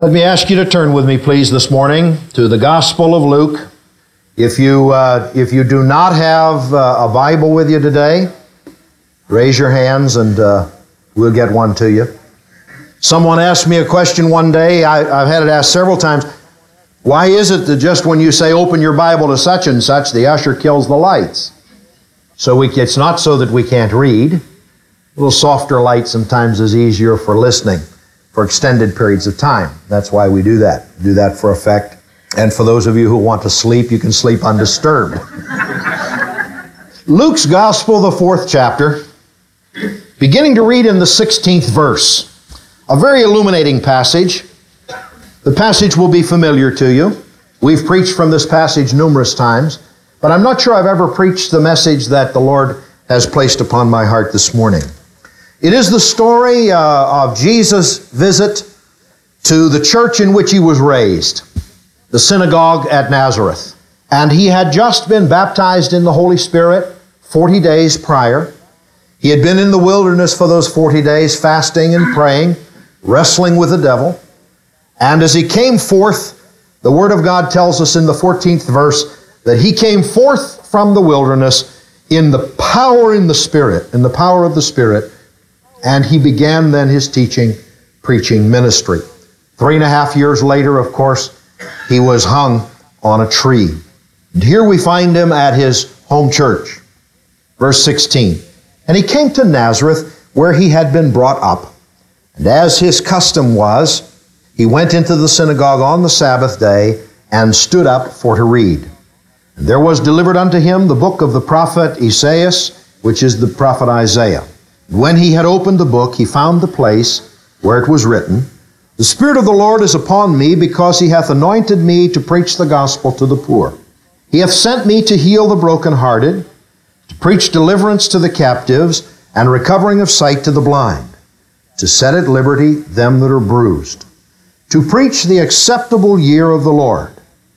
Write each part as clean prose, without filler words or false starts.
Let me ask you to turn with me, please, this morning to the Gospel of Luke. If you do not have a Bible with you today, raise your hands and we'll get one to you. Someone asked me a question one day. I've had it asked several times. Why is it that just when you say open your Bible to such and such, the usher kills the lights? It's not so that we can't read. A little softer light sometimes is easier for listening for extended periods of time. That's why we do that. Do that for effect. And for those of you who want to sleep, you can sleep undisturbed. Luke's Gospel, the 4th chapter, beginning to read in the 16th verse. A very illuminating passage. The passage will be familiar to you. We've preached from this passage numerous times, but I'm not sure I've ever preached the message that the Lord has placed upon my heart this morning. It is the story of Jesus' visit to the church in which he was raised, the synagogue at Nazareth. And he had just been baptized in the Holy Spirit 40 days prior. He had been in the wilderness for those 40 days, fasting and praying, wrestling with the devil. And as he came forth, the Word of God tells us in the 14th verse that he came forth from the wilderness in the power of the Spirit, and he began then his teaching, preaching ministry. 3.5 years later, of course, he was hung on a tree. And here we find him at his home church. Verse 16, and he came to Nazareth, where he had been brought up. And as his custom was, he went into the synagogue on the Sabbath day and stood up for to read. And there was delivered unto him the book of the prophet Esaias, which is the prophet Isaiah. When he had opened the book, he found the place where it was written, The Spirit of the Lord is upon me, because he hath anointed me to preach the gospel to the poor. He hath sent me to heal the brokenhearted, to preach deliverance to the captives, and recovering of sight to the blind, to set at liberty them that are bruised, to preach the acceptable year of the Lord.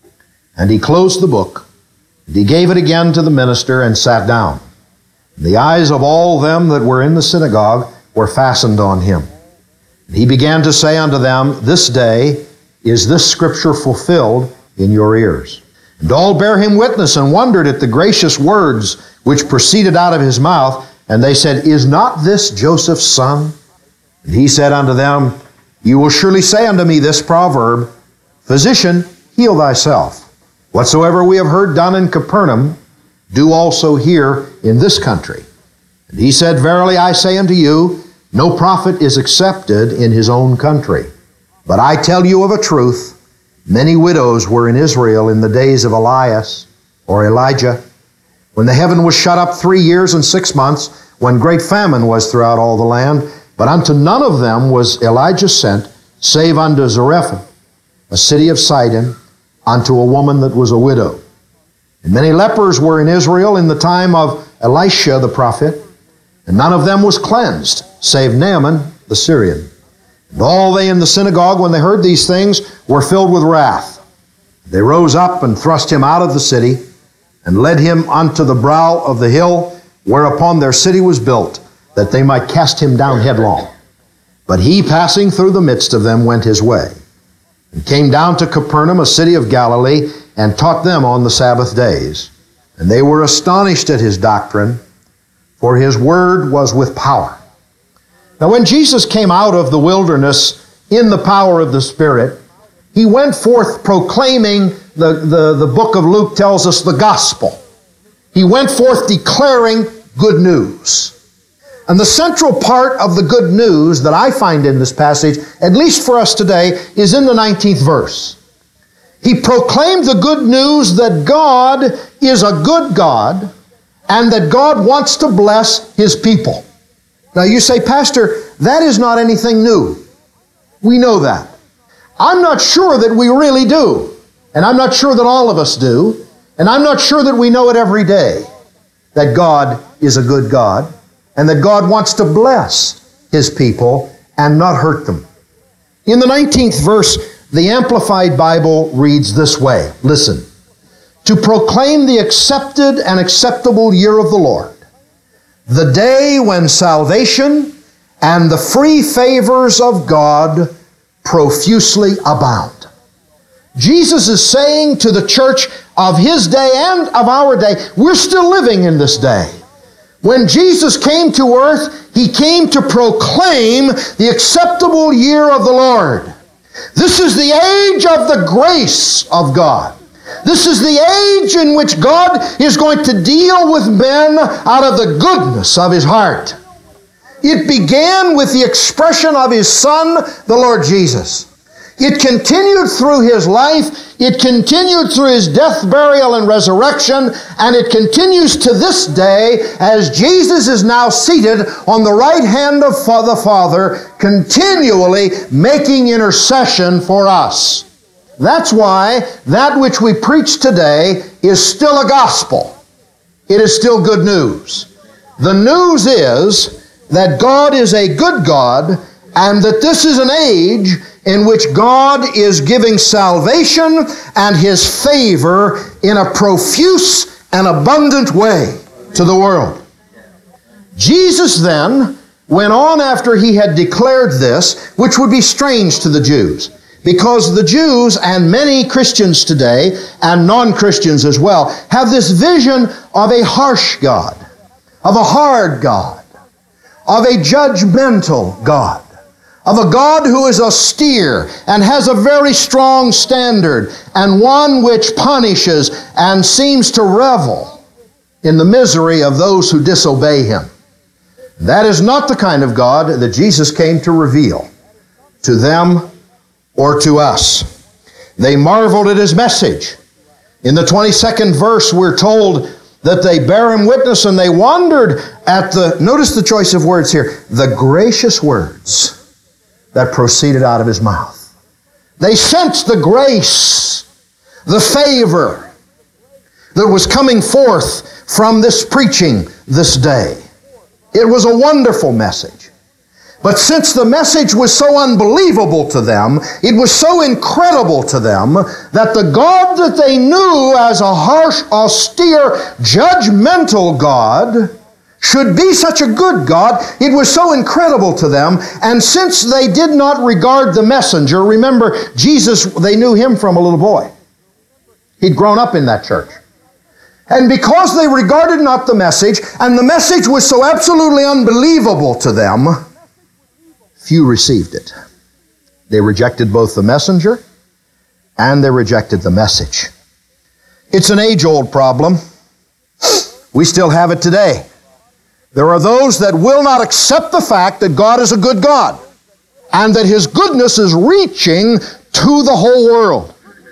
And he closed the book, and he gave it again to the minister, and sat down. The eyes of all them that were in the synagogue were fastened on him. And he began to say unto them, This day is this scripture fulfilled in your ears. And all bare him witness, and wondered at the gracious words which proceeded out of his mouth. And they said, Is not this Joseph's son? And he said unto them, You will surely say unto me this proverb, Physician, heal thyself. Whatsoever we have heard done in Capernaum, do also here in this country. And he said, Verily I say unto you, no prophet is accepted in his own country. But I tell you of a truth, many widows were in Israel in the days of Elias or Elijah, when the heaven was shut up 3 years and 6 months, when great famine was throughout all the land. But unto none of them was Elijah sent, save unto Zarephath, a city of Sidon, unto a woman that was a widow. And many lepers were in Israel in the time of Elisha the prophet, and none of them was cleansed, save Naaman the Syrian. And all they in the synagogue, when they heard these things, were filled with wrath. They rose up and thrust him out of the city, and led him unto the brow of the hill, whereupon their city was built, that they might cast him down headlong. But he, passing through the midst of them, went his way, and came down to Capernaum, a city of Galilee, and taught them on the Sabbath days. And they were astonished at his doctrine, for his word was with power. Now when Jesus came out of the wilderness in the power of the Spirit, he went forth proclaiming, the book of Luke tells us, the gospel. He went forth declaring good news. And the central part of the good news that I find in this passage, at least for us today, is in the 19th verse. He proclaimed the good news that God is a good God and that God wants to bless His people. Now you say, Pastor, that is not anything new. We know that. I'm not sure that we really do. And I'm not sure that all of us do. And I'm not sure that we know it every day, that God is a good God and that God wants to bless His people and not hurt them. In the 19th verse, the Amplified Bible reads this way. Listen. To proclaim the accepted and acceptable year of the Lord, the day when salvation and the free favors of God profusely abound. Jesus is saying to the church of His day and of our day, we're still living in this day. When Jesus came to earth, He came to proclaim the acceptable year of the Lord. This is the age of the grace of God. This is the age in which God is going to deal with men out of the goodness of His heart. It began with the expression of His Son, the Lord Jesus. It continued through His life, it continued through His death, burial, and resurrection, and it continues to this day as Jesus is now seated on the right hand of the Father, continually making intercession for us. That's why that which we preach today is still a gospel. It is still good news. The news is that God is a good God, and that this is an age in which God is giving salvation and His favor in a profuse and abundant way to the world. Jesus then went on after He had declared this, which would be strange to the Jews, because the Jews and many Christians today, and non-Christians as well, have this vision of a harsh God, of a hard God, of a judgmental God, of a God who is austere and has a very strong standard, and one which punishes and seems to revel in the misery of those who disobey Him. That is not the kind of God that Jesus came to reveal to them or to us. They marveled at His message. In the 22nd verse, we're told that they bear Him witness, and they wondered at notice the choice of words here, the gracious words that proceeded out of His mouth. They sensed the grace, the favor that was coming forth from this preaching this day. It was a wonderful message. But since the message was so unbelievable to them, it was so incredible to them, that the God that they knew as a harsh, austere, judgmental God should be such a good God, it was so incredible to them. And since they did not regard the messenger, remember, Jesus, they knew Him from a little boy. He'd grown up in that church. And because they regarded not the message, and the message was so absolutely unbelievable to them, few received it. They rejected both the messenger and they rejected the message. It's an age-old problem. We still have it today. There are those that will not accept the fact that God is a good God and that His goodness is reaching to the whole world.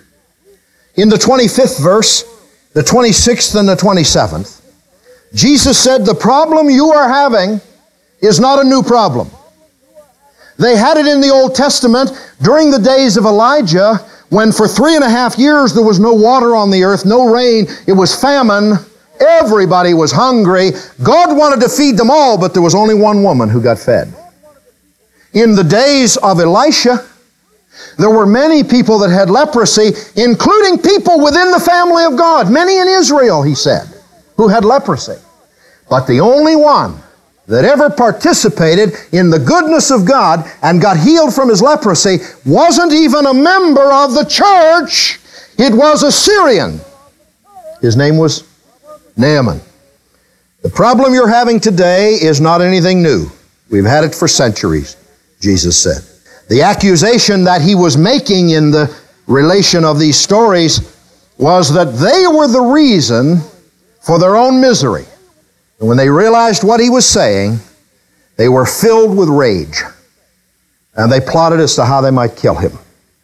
In the 25th verse, the 26th and the 27th, Jesus said, the problem you are having is not a new problem. They had it in the Old Testament during the days of Elijah, when for 3.5 years there was no water on the earth, no rain, it was famine, everybody was hungry. God wanted to feed them all, but there was only one woman who got fed. In the days of Elisha, there were many people that had leprosy, including people within the family of God, many in Israel, he said, who had leprosy. But the only one that ever participated in the goodness of God and got healed from his leprosy wasn't even a member of the church. It was a Syrian. His name was Naaman. The problem you're having today is not anything new. We've had it for centuries, Jesus said. The accusation that he was making in the relation of these stories was that they were the reason for their own misery. And when they realized what he was saying, they were filled with rage. And they plotted as to how they might kill him.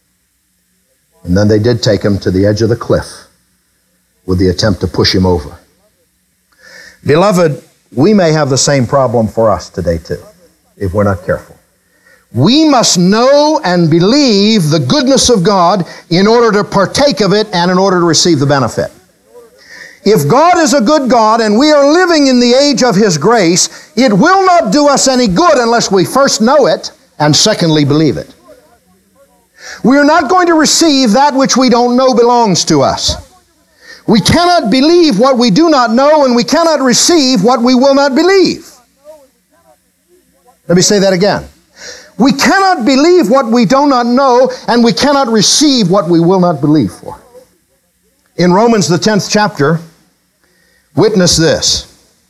And then they did take him to the edge of the cliff with the attempt to push him over. Beloved, we may have the same problem for us today too, if we're not careful. We must know and believe the goodness of God in order to partake of it and in order to receive the benefit. If God is a good God and we are living in the age of His grace, it will not do us any good unless we first know it and secondly believe it. We are not going to receive that which we don't know belongs to us. We cannot believe what we do not know, and we cannot receive what we will not believe. Let me say that again. We cannot believe what we do not know, and we cannot receive what we will not believe for. In Romans, the 10th chapter, witness this.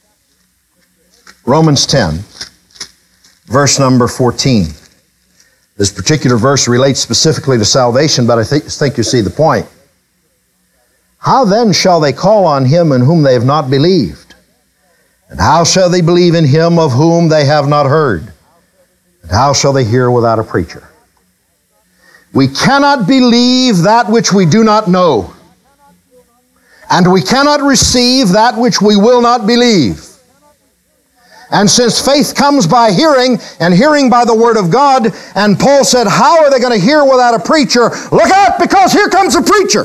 Romans 10, verse number 14. This particular verse relates specifically to salvation, but I think you see the point. How then shall they call on him in whom they have not believed? And how shall they believe in him of whom they have not heard? And how shall they hear without a preacher? We cannot believe that which we do not know. And we cannot receive that which we will not believe. And since faith comes by hearing, and hearing by the Word of God, and Paul said, how are they going to hear without a preacher? Look out, because here comes a preacher.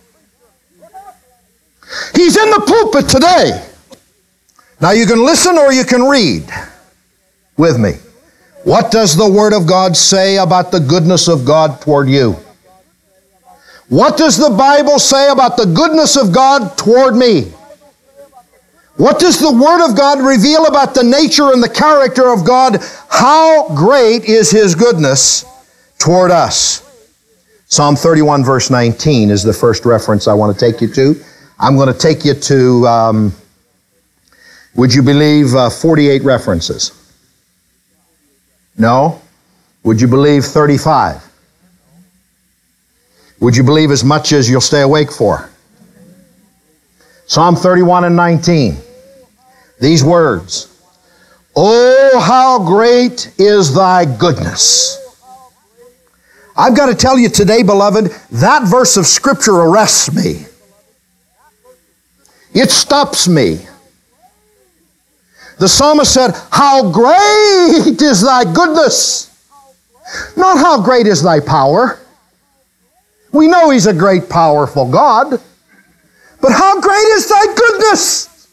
He's in the pulpit today. Now you can listen or you can read with me. What does the Word of God say about the goodness of God toward you? What does the Bible say about the goodness of God toward me? What does the Word of God reveal about the nature and the character of God? How great is His goodness toward us? Psalm 31 verse 19 is the first reference I want to take you to. I'm going to take you to, would you believe 48 references? No? Would you believe 35? Would you believe as much as you'll stay awake for? Psalm 31 and 19. These words, oh, how great is thy goodness. I've got to tell you today, beloved, that verse of Scripture arrests me. It stops me. The psalmist said, how great is thy goodness. Not how great is thy power. We know He's a great, powerful God. But how great is thy goodness?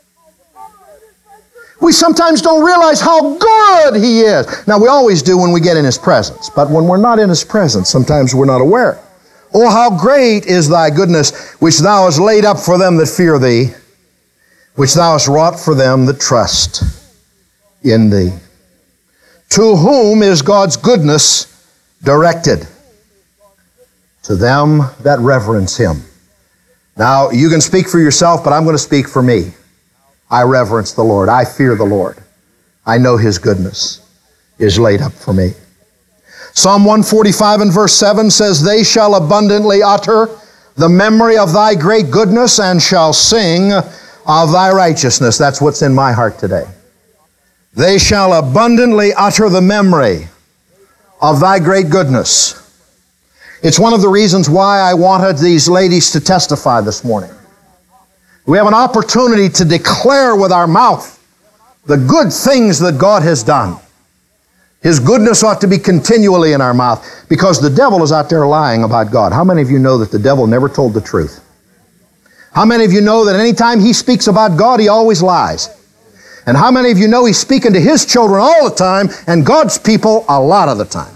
We sometimes don't realize how good He is. Now, we always do when we get in His presence. But when we're not in His presence, sometimes we're not aware. Oh, how great is thy goodness, which thou hast laid up for them that fear thee, which thou hast wrought for them that trust in thee. To whom is God's goodness directed? To them that reverence Him. Now, you can speak for yourself, but I'm going to speak for me. I reverence the Lord. I fear the Lord. I know His goodness is laid up for me. Psalm 145 and verse 7 says, they shall abundantly utter the memory of thy great goodness and shall sing of thy righteousness. That's what's in my heart today. They shall abundantly utter the memory of thy great goodness. It's one of the reasons why I wanted these ladies to testify this morning. We have an opportunity to declare with our mouth the good things that God has done. His goodness ought to be continually in our mouth because the devil is out there lying about God. How many of you know that the devil never told the truth? How many of you know that anytime he speaks about God, he always lies? And how many of you know he's speaking to his children all the time and God's people a lot of the time?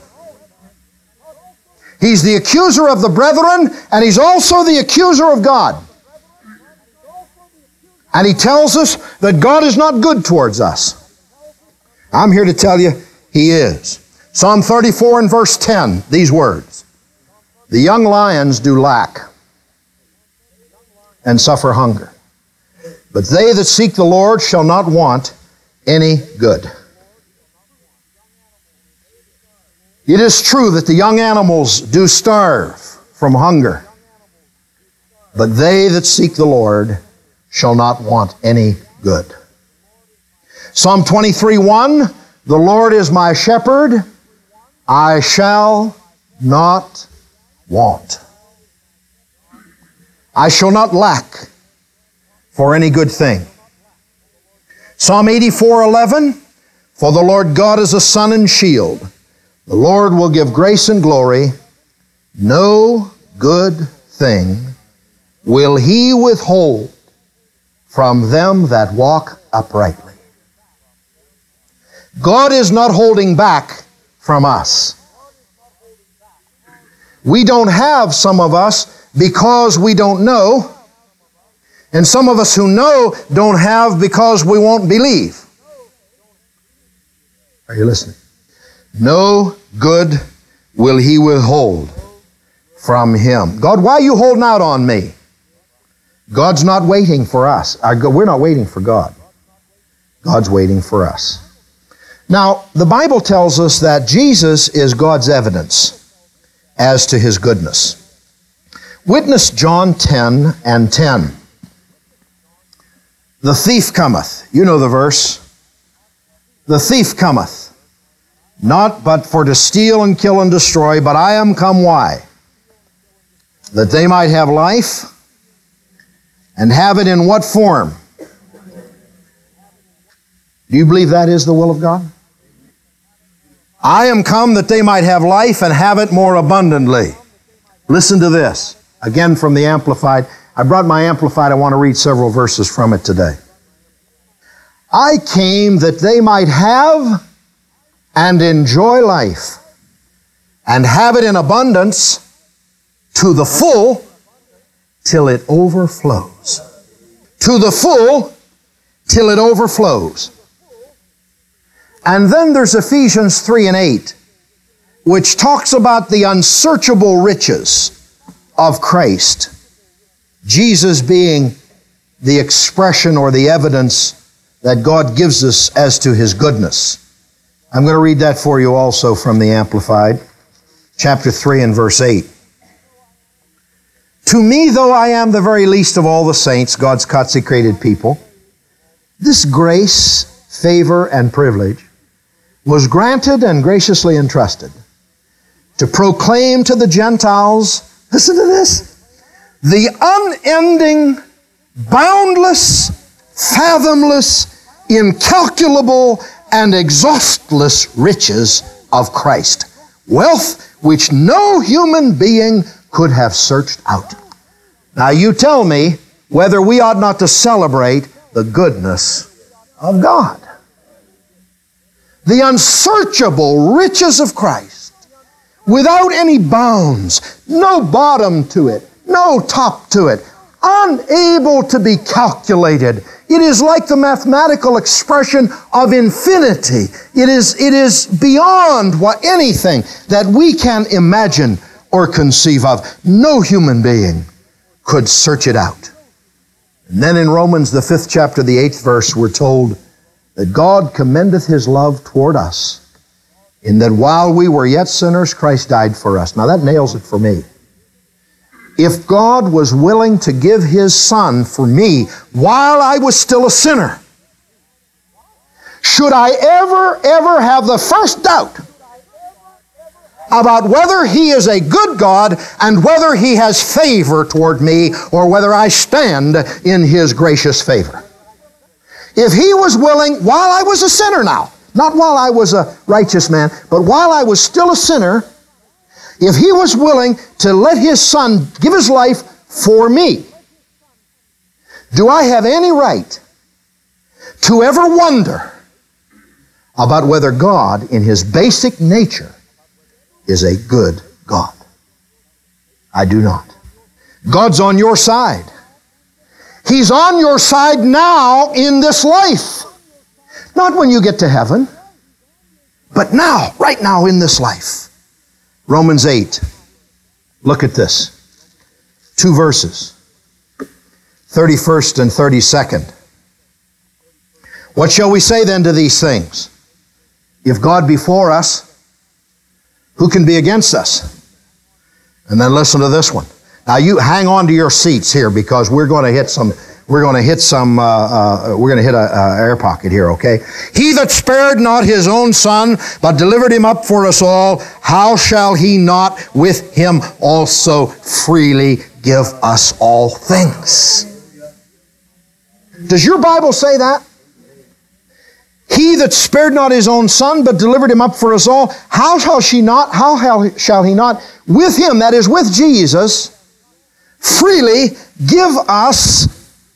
He's the accuser of the brethren, and he's also the accuser of God. And he tells us that God is not good towards us. I'm here to tell you, He is. Psalm 34 and verse 10, these words. The young lions do lack and suffer hunger, but they that seek the Lord shall not want any good. It is true that the young animals do starve from hunger, but they that seek the Lord shall not want any good. Psalm 23:1, the Lord is my shepherd, I shall not want. I shall not lack for any good thing. Psalm 84:11, for the Lord God is a sun and shield. The Lord will give grace and glory. No good thing will He withhold from them that walk uprightly. God is not holding back from us. We don't have, some of us, because we don't know. And some of us who know don't have because we won't believe. Are you listening? No good will He withhold from him. God, why are you holding out on me? God's not waiting for us. We're not waiting for God. God's waiting for us. Now, the Bible tells us that Jesus is God's evidence as to His goodness. Witness John 10 and 10. The thief cometh. You know the verse. The thief cometh, not but for to steal and kill and destroy, but I am come, why? That they might have life, and have it in what form? Do you believe that is the will of God? I am come that they might have life and have it more abundantly. Listen to this. Again from the Amplified. I brought my Amplified. I want to read several verses from it today. I came that they might have and enjoy life, and have it in abundance to the full till it overflows. To the full till it overflows. And then there's Ephesians 3 and 8, which talks about the unsearchable riches of Christ. Jesus being the expression or the evidence that God gives us as to His goodness. I'm going to read that for you also from the Amplified, chapter 3 and verse 8. To me, though I am the very least of all the saints, God's consecrated people, this grace, favor, and privilege was granted and graciously entrusted to proclaim to the Gentiles, listen to this, the unending, boundless, fathomless, incalculable, and exhaustless riches of Christ, wealth which no human being could have searched out. Now you tell me whether we ought not to celebrate the goodness of God. The unsearchable riches of Christ, without any bounds, no bottom to it, no top to it, unable to be calculated. It is like the mathematical expression of infinity. It is beyond anything that we can imagine or conceive of. No human being could search it out. And then in Romans, the 5th chapter, the 8th verse, we're told that God commendeth His love toward us, in that while we were yet sinners, Christ died for us. Now that nails it for me. If God was willing to give His Son for me while I was still a sinner, should I ever have the first doubt about whether He is a good God and whether He has favor toward me or whether I stand in His gracious favor? If He was willing, while I was a sinner now, not while I was a righteous man, but while I was still a sinner, if He was willing to let His Son give His life for me, do I have any right to ever wonder about whether God, in His basic nature, is a good God? I do not. God's on your side. He's on your side now in this life. Not when you get to heaven, but now, right now in this life. Romans 8. Look at this. 2 verses. 31st and 32nd. What shall we say then to these things? If God be for us, who can be against us? And then listen to this one. Now you hang on to your seats here because we're going to hit a air pocket here, okay? He that spared not His own Son, but delivered Him up for us all, how shall He not with Him also freely give us all things? Does your Bible say that? He that spared not His own Son, but delivered Him up for us all, how shall He not with Him, that is with Jesus, freely give us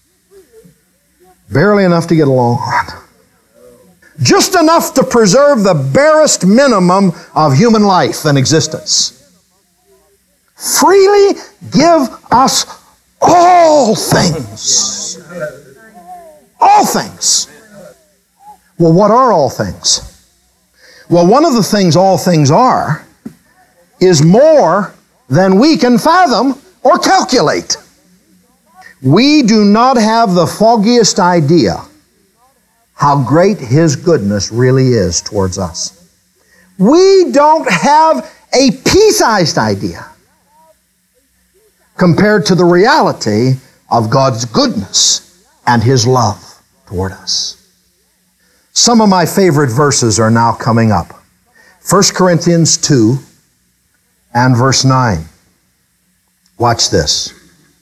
barely enough to get along on. Just enough to preserve the barest minimum of human life and existence. Freely give us all things. All things. Well, what are all things? Well, one of the things all things are is more than we can fathom or calculate. We do not have the foggiest idea how great His goodness really is towards us. We don't have a pea-sized idea compared to the reality of God's goodness and His love toward us. Some of my favorite verses are now coming up. 1 Corinthians 2 and verse 9. Watch this.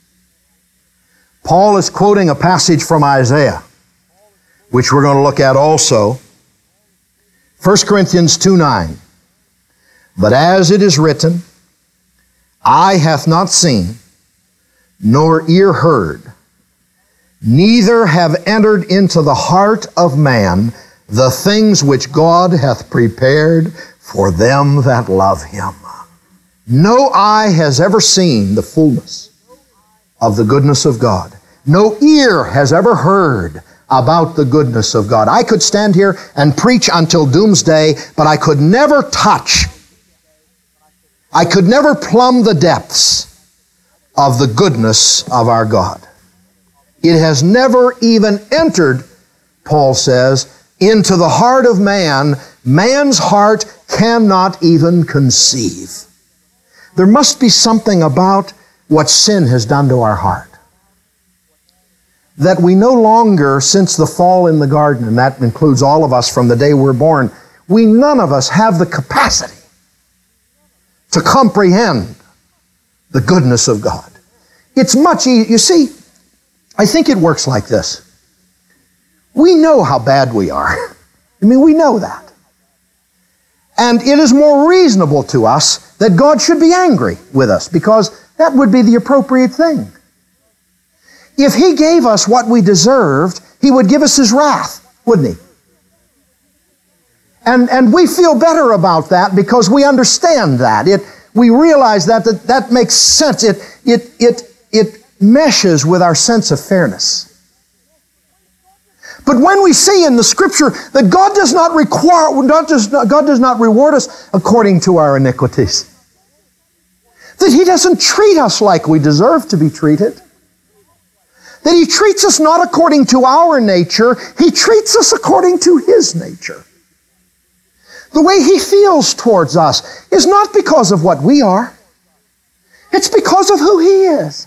Paul is quoting a passage from Isaiah, which we're going to look at also. 1 Corinthians 2:9. But as it is written, eye hath not seen, nor ear heard, neither have entered into the heart of man the things which God hath prepared for them that love Him. No eye has ever seen the fullness of the goodness of God. No ear has ever heard about the goodness of God. I could stand here and preach until doomsday, but I could never touch, I could never plumb the depths of the goodness of our God. It has never even entered, Paul says, into the heart of man. Man's heart cannot even conceive. There must be something about what sin has done to our heart, that we no longer, since the fall in the garden, and that includes all of us from the day we're born, none of us have the capacity to comprehend the goodness of God. It's much easier. You see, I think it works like this. We know how bad we are. I mean, we know that. And it is more reasonable to us that God should be angry with us, because that would be the appropriate thing. If He gave us what we deserved, He would give us His wrath, wouldn't He? And we feel better about that because we understand that. We realize that makes sense. It meshes with our sense of fairness. But when we see in the Scripture that God does not reward us according to our iniquities, that He doesn't treat us like we deserve to be treated, that He treats us not according to our nature, He treats us according to His nature. The way He feels towards us is not because of what we are. It's because of who He is.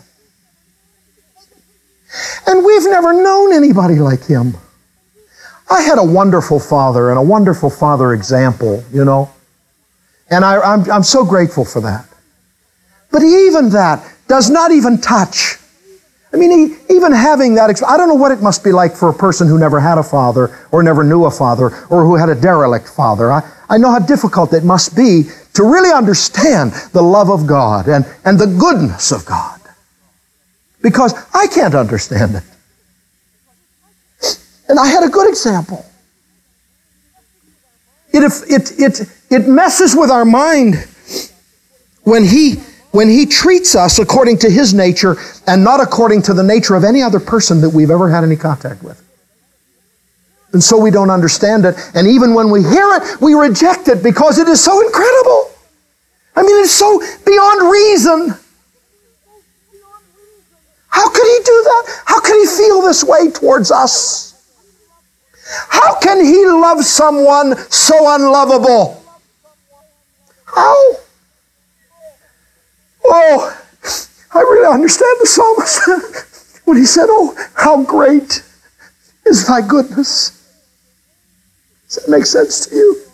And we've never known anybody like Him. I had a wonderful father and a wonderful father example, you know. And I'm so grateful for that. But even that does not even touch. I mean, even having that, I don't know what it must be like for a person who never had a father or never knew a father or who had a derelict father. I know how difficult it must be to really understand the love of God and the goodness of God. Because I can't understand it. And I had a good example. It messes with our mind when He treats us according to His nature and not according to the nature of any other person that we've ever had any contact with. And so we don't understand it. And even when we hear it, we reject it because it is so incredible. I mean, it's so beyond reason. How could He do that? How could He feel this way towards us? How can He love someone so unlovable? How? Oh, I really understand the psalmist when he said, "Oh, how great is thy goodness." Does that make sense to you?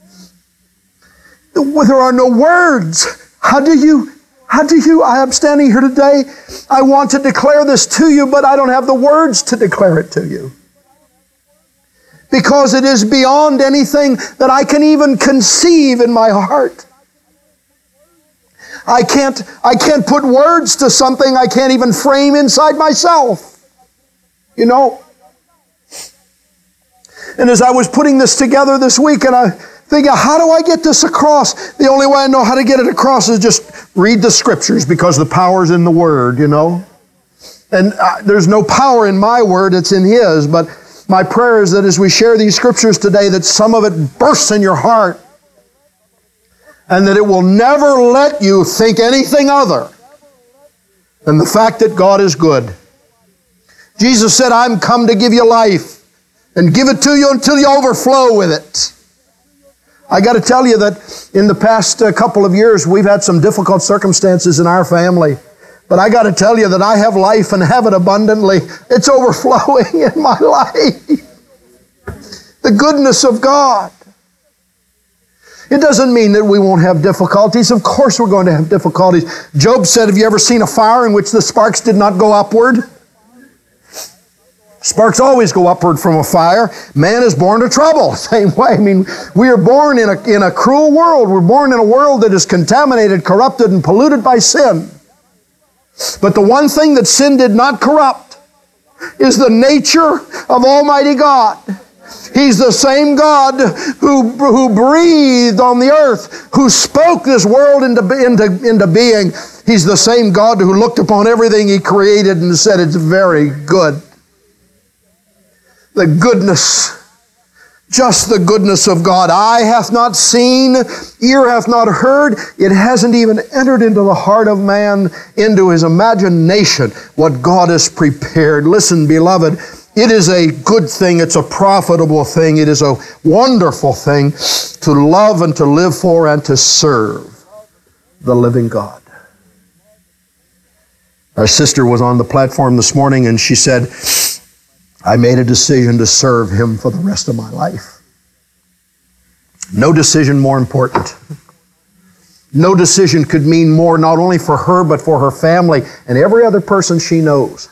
There are no words. How do you, I am standing here today, I want to declare this to you, but I don't have the words to declare it to you. Because it is beyond anything that I can even conceive in my heart. I can't put words to something I can't even frame inside myself. You know? And as I was putting this together this week, and I thinking, how do I get this across? The only way I know how to get it across is just read the Scriptures, because the power's in the Word, you know? And there's no power in my Word, it's in His, but My prayer is that as we share these scriptures today, that some of it bursts in your heart and that it will never let you think anything other than the fact that God is good. Jesus said, I'm come to give you life and give it to you until you overflow with it. I got to tell you that in the past couple of years, we've had some difficult circumstances in our family. But I got to tell you that I have life and have it abundantly. It's overflowing in my life. The goodness of God. It doesn't mean that we won't have difficulties. Of course we're going to have difficulties. Job said, have you ever seen a fire in which the sparks did not go upward? Sparks always go upward from a fire. Man is born to trouble. Same way. I mean, we are born in a cruel world. We're born in a world that is contaminated, corrupted, and polluted by sin. But the one thing that sin did not corrupt is the nature of Almighty God. He's the same God who breathed on the earth, who spoke this world into being. He's the same God who looked upon everything He created and said, it's very good. The goodness, just the goodness of God. Eye hath not seen, ear hath not heard. It hasn't even entered into the heart of man, into his imagination, what God has prepared. Listen, beloved, it is a good thing. It's a profitable thing. It is a wonderful thing to love and to live for and to serve the living God. Our sister was on the platform this morning and she said, I made a decision to serve Him for the rest of my life. No decision more important. No decision could mean more not only for her but for her family and every other person she knows.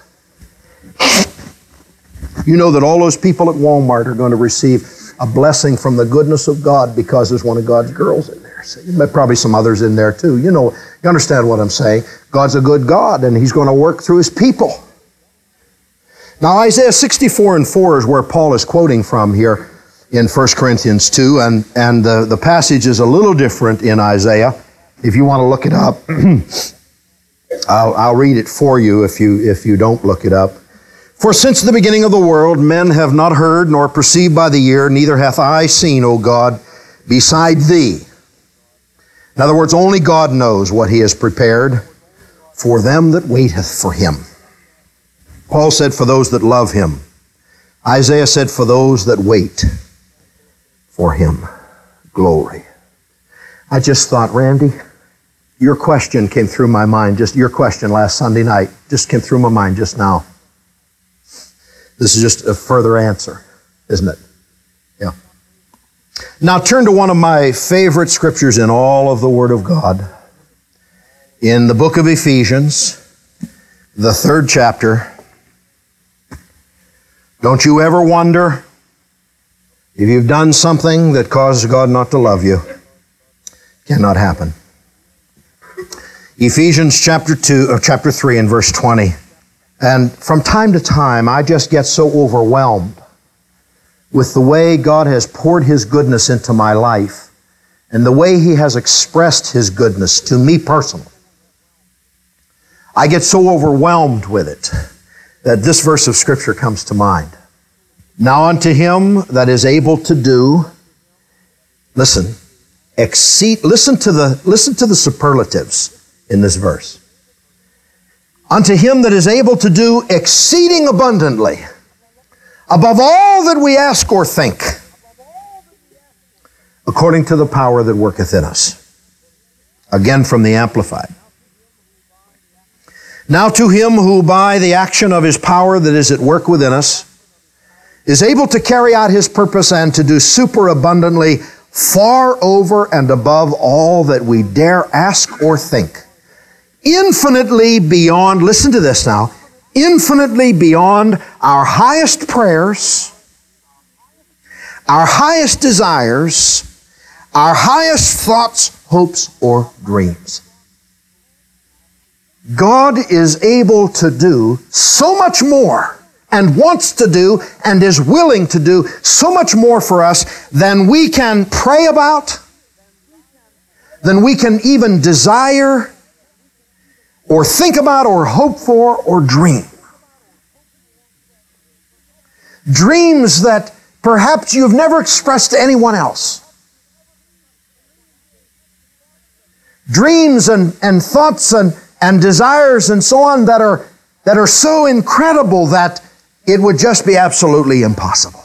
You know that all those people at Walmart are going to receive a blessing from the goodness of God because there's one of God's girls in there. See, probably some others in there too. You know, you understand what I'm saying. God's a good God and He's going to work through His people. Now, Isaiah 64:4 is where Paul is quoting from here in 1 Corinthians 2, and the passage is a little different in Isaiah. If you want to look it up, I'll read it for you if you don't look it up. For since the beginning of the world, men have not heard nor perceived by the ear, neither hath eye seen, O God, beside Thee. In other words, only God knows what He has prepared for them that waiteth for Him. Paul said, for those that love Him. Isaiah said, for those that wait for Him. Glory. I just thought, Randy, your question came through my mind, just your question last Sunday night, just came through my mind just now. This is just a further answer, isn't it? Yeah. Now turn to one of my favorite scriptures in all of the Word of God. In the book of Ephesians, the 3rd chapter. Don't you ever wonder if you've done something that causes God not to love you. Cannot happen. Ephesians chapter 3 and verse 20. And from time to time, I just get so overwhelmed with the way God has poured His goodness into my life and the way He has expressed His goodness to me personally. I get so overwhelmed with it that this verse of Scripture comes to mind. Now unto Him that is able to do, listen to the superlatives in this verse. Unto Him that is able to do exceeding abundantly, above all that we ask or think, according to the power that worketh in us. Again from the Amplified. Now to Him who by the action of His power that is at work within us is able to carry out His purpose and to do superabundantly far over and above all that we dare ask or think. Infinitely beyond, listen to this now, infinitely beyond our highest prayers, our highest desires, our highest thoughts, hopes, or dreams. God is able to do so much more and wants to do and is willing to do so much more for us than we can pray about, than we can even desire or think about or hope for or dream. Dreams that perhaps you've never expressed to anyone else. Dreams and thoughts and desires and so on that are so incredible that it would just be absolutely impossible.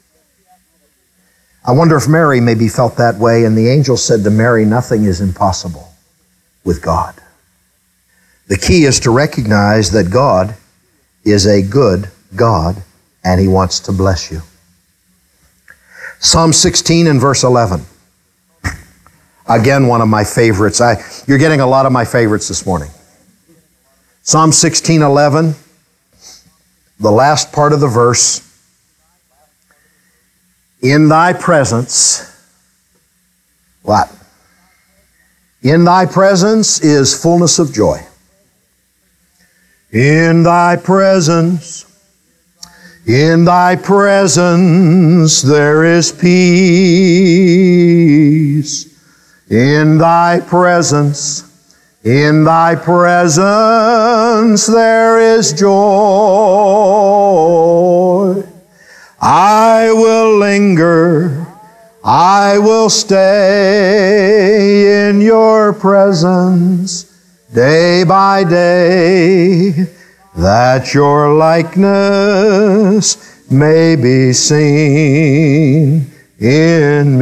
I wonder if Mary maybe felt that way, and the angel said to Mary, nothing is impossible with God. The key is to recognize that God is a good God, and He wants to bless you. Psalm 16 and verse 11. Again, one of my favorites. You're getting a lot of my favorites this morning. Psalm 16:11, the last part of the verse. In Thy presence, what? In Thy presence is fullness of joy. In Thy presence, in Thy presence there is peace. In Thy presence, in Thy presence there is joy. I will linger, I will stay in Your presence day by day, that Your likeness may be seen in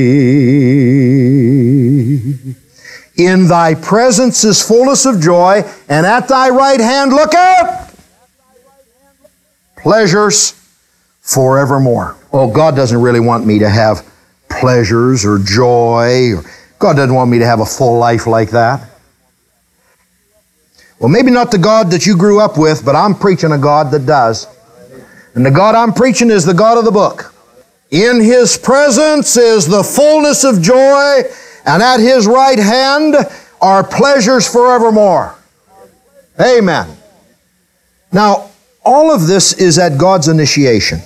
me. In Thy presence is fullness of joy, and at Thy right hand, look out, pleasures forevermore. Oh, God doesn't really want me to have pleasures or joy. God doesn't want me to have a full life like that. Well, maybe not the God that you grew up with, but I'm preaching a God that does. And the God I'm preaching is the God of the book. In His presence is the fullness of joy, and at His right hand are pleasures forevermore. Amen. Now, all of this is at God's initiation.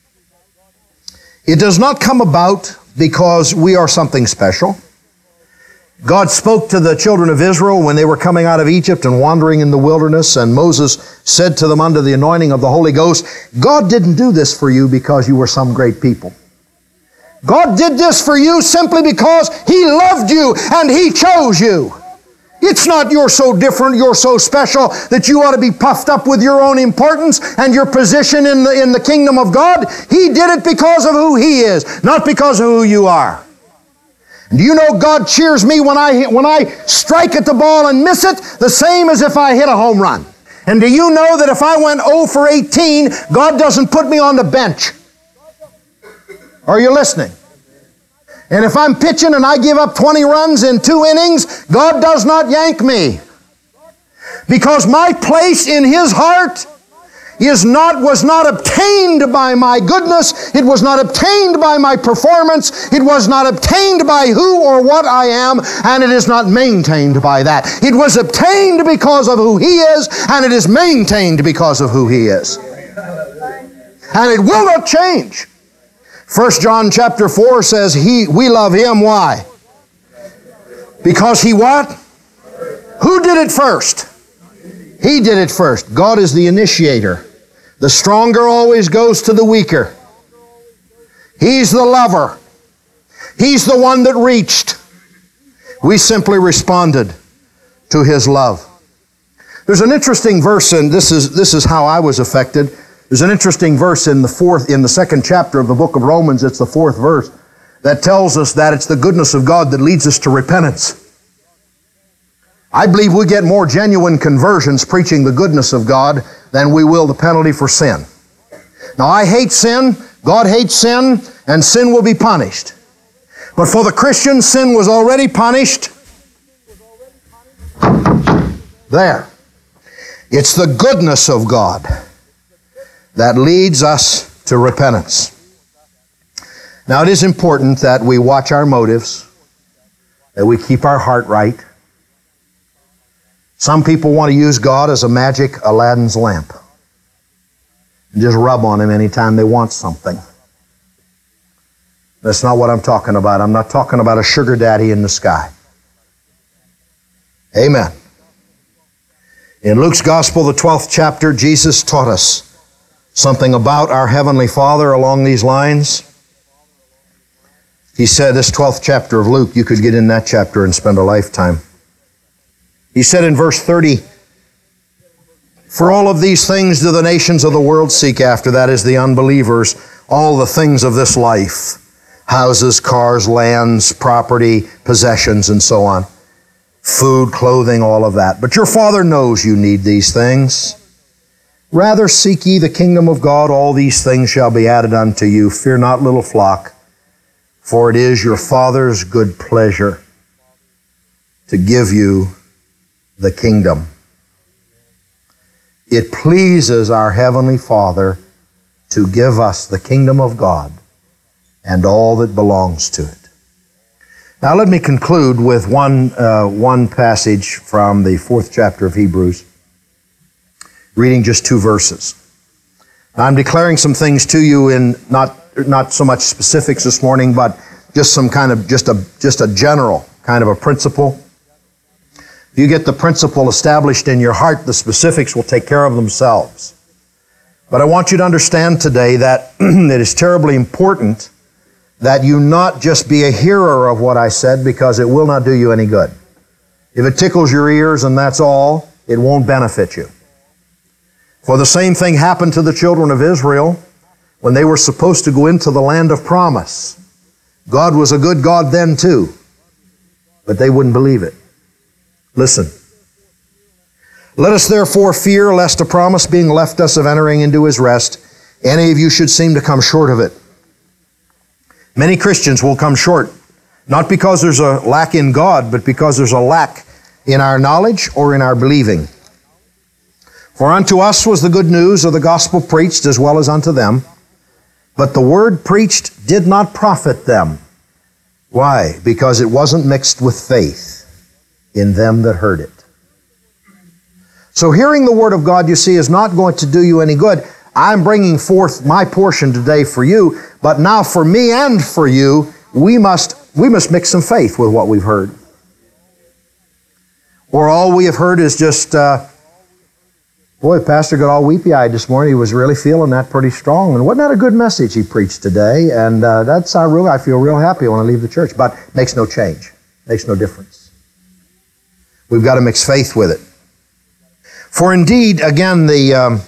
It does not come about because we are something special. God spoke to the children of Israel when they were coming out of Egypt and wandering in the wilderness, and Moses said to them under the anointing of the Holy Ghost, God didn't do this for you because you were some great people. God did this for you simply because He loved you and He chose you. It's not you're so different, you're so special that you ought to be puffed up with your own importance and your position in the kingdom of God. He did it because of who He is, not because of who you are. Do you know God cheers me when I strike at the ball and miss it, the same as if I hit a home run? And do you know that if I went 0 for 18, God doesn't put me on the bench? Are you listening? And if I'm pitching and I give up 20 runs in 2 innings, God does not yank me. Because my place in His heart was not obtained by my goodness. It was not obtained by my performance. It was not obtained by who or what I am, and it is not maintained by that. It was obtained because of who He is, and it is maintained because of who He is. And it will not change. 1 John chapter 4 says, we love Him, why? Because He what? Who did it first? He did it first. God is the initiator. The stronger always goes to the weaker. He's the lover. He's the one that reached. We simply responded to His love. There's an interesting verse, and this is how I was affected. There's an interesting verse in the 2nd chapter of the book of Romans. It's the 4th verse that tells us that it's the goodness of God that leads us to repentance. I believe we get more genuine conversions preaching the goodness of God than we will the penalty for sin. Now, I hate sin, God hates sin, and sin will be punished. But for the Christian, sin was already punished. There. It's the goodness of God that leads us to repentance. Now, it is important that we watch our motives, that we keep our heart right. Some people want to use God as a magic Aladdin's lamp and just rub on Him anytime they want something. That's not what I'm talking about. I'm not talking about a sugar daddy in the sky. Amen. In Luke's Gospel, the 12th chapter, Jesus taught us something about our Heavenly Father along these lines. He said, this 12th chapter of Luke, you could get in that chapter and spend a lifetime. He said in verse 30, for all of these things do the nations of the world seek after, that is the unbelievers, all the things of this life, houses, cars, lands, property, possessions, and so on. Food, clothing, all of that. But your Father knows you need these things. Rather seek ye the kingdom of God, all these things shall be added unto you. Fear not, little flock, for it is your Father's good pleasure to give you the kingdom. It pleases our Heavenly Father to give us the kingdom of God and all that belongs to it. Now let me conclude with one passage from the 4th chapter of Hebrews, reading just 2 verses. Now, I'm declaring some things to you in not so much specifics this morning, but just some kind of just a general kind of a principle. If you get the principle established in your heart, the specifics will take care of themselves. But I want you to understand today that it is terribly important that you not just be a hearer of what I said, because it will not do you any good. If it tickles your ears and that's all, it won't benefit you. For the same thing happened to the children of Israel when they were supposed to go into the land of promise. God was a good God then too, but they wouldn't believe it. Listen. Let us therefore fear lest a promise being left us of entering into His rest, any of you should seem to come short of it. Many Christians will come short, not because there's a lack in God, but because there's a lack in our knowledge or in our believing. For unto us was the good news of the gospel preached as well as unto them, but the word preached did not profit them. Why? Because it wasn't mixed with faith in them that heard it. So hearing the Word of God, you see, is not going to do you any good. I'm bringing forth my portion today for you, but now for me and for you, we must mix some faith with what we've heard. Or all we have heard is just, boy, Pastor got all weepy-eyed this morning. He was really feeling that pretty strong. And wasn't that a good message he preached today? And I feel real happy when I leave the church. But makes no change. Makes no difference. We've got to mix faith with it. For indeed, again, the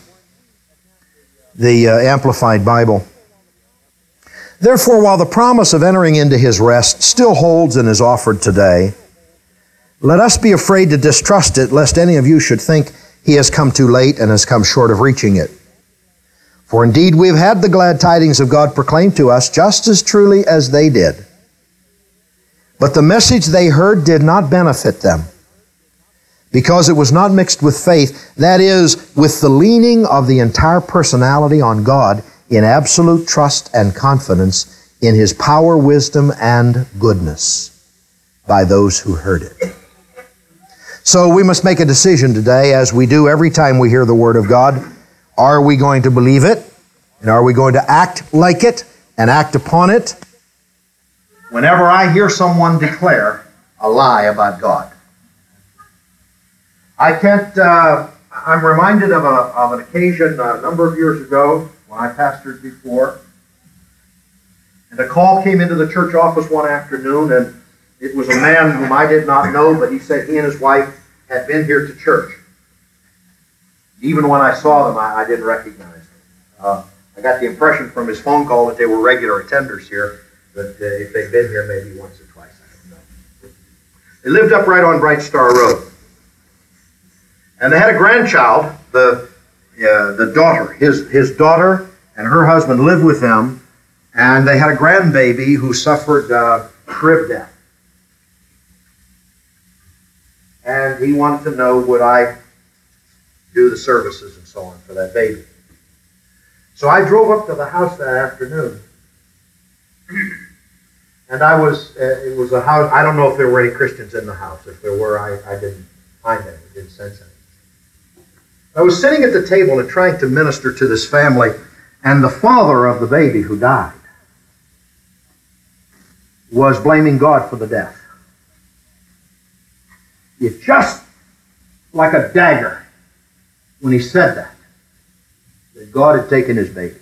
Amplified Bible. Therefore, while the promise of entering into His rest still holds and is offered today, let us be afraid to distrust it, lest any of you should think He has come too late and has come short of reaching it. For indeed, we have had the glad tidings of God proclaimed to us just as truly as they did. But the message they heard did not benefit them, because it was not mixed with faith, that is, with the leaning of the entire personality on God in absolute trust and confidence in His power, wisdom, and goodness by those who heard it. So we must make a decision today, as we do every time we hear the Word of God. Are we going to believe it? And are we going to act like it and act upon it? Whenever I hear someone declare a lie about God, I'm reminded of an occasion a number of years ago when I pastored before. And a call came into the church office one afternoon, and it was a man whom I did not know, but he said he and his wife had been here to church. Even when I saw them, I didn't recognize them. I got the impression from his phone call that they were regular attenders here, but if they'd been here maybe once or twice, I don't know. They lived up right on Bright Star Road. And they had a grandchild, the daughter. His daughter and her husband lived with them, and they had a grandbaby who suffered crib death. And he wanted to know, would I do the services and so on for that baby? So I drove up to the house that afternoon, and it was a house. I don't know if there were any Christians in the house. If there were, I didn't find any. I didn't sense any. I was sitting at the table and trying to minister to this family, and the father of the baby who died was blaming God for the death. It just like a dagger when he said that that God had taken his baby.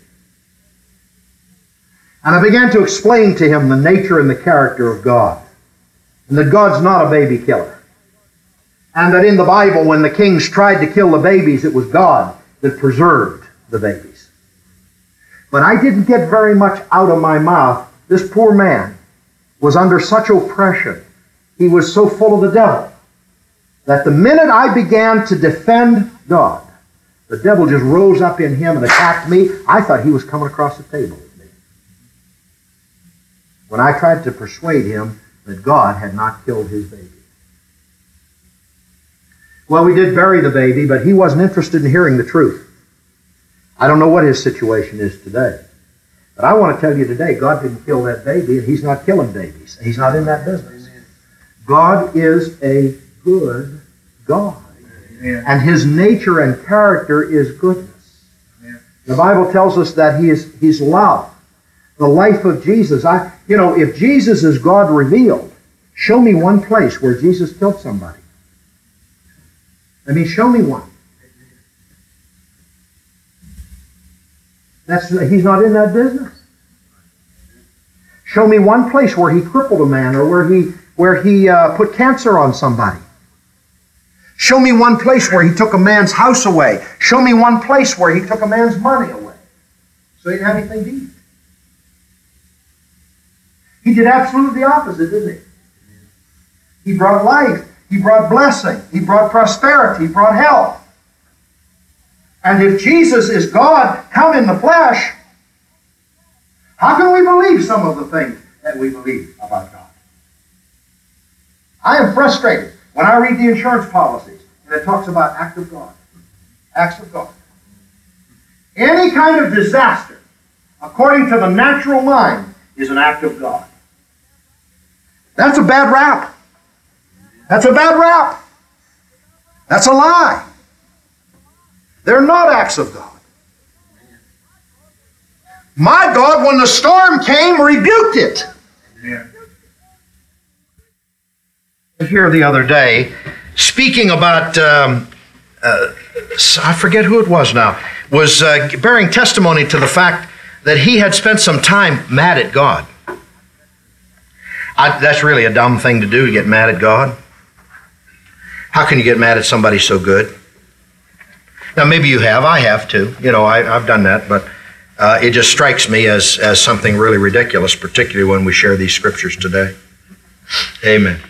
And I began to explain to him the nature and the character of God, and that God's not a baby killer. And that in the Bible, when the kings tried to kill the babies, it was God that preserved the babies. But I didn't get very much out of my mouth. This poor man was under such oppression. He was so full of the devil that the minute I began to defend God, the devil just rose up in him and attacked me. I thought he was coming across the table with me. When I tried to persuade him that God had not killed his baby. Well, we did bury the baby, but he wasn't interested in hearing the truth. I don't know what his situation is today. But I want to tell you today, God didn't kill that baby, and he's not killing babies. He's not in that business. God is a good God. And his nature and character is goodness. The Bible tells us that he's love. The life of Jesus. If Jesus is God revealed, show me one place where Jesus killed somebody. Show me one. He's not in that business. Show me one place where he crippled a man or where he put cancer on somebody. Show me one place where he took a man's house away. Show me one place where he took a man's money away. So he didn't have anything to eat. He did absolutely the opposite, didn't he? He brought life. He brought blessing. He brought prosperity. He brought health. And if Jesus is God come in the flesh, how can we believe some of the things that we believe about God? I am frustrated when I read the insurance policies and it talks about act of God. Acts of God. Any kind of disaster, according to the natural mind, is an act of God. That's a bad rap. That's a bad rap. That's a lie. They're not acts of God. My God, when the storm came, rebuked it. Here the other day, speaking about, I forget who it was now, was bearing testimony to the fact that he had spent some time mad at God. That's really a dumb thing to do, to get mad at God. How can you get mad at somebody so good? Now, maybe you have. I have too. I've done that, but it just strikes me as something really ridiculous, particularly when we share these scriptures today. Amen.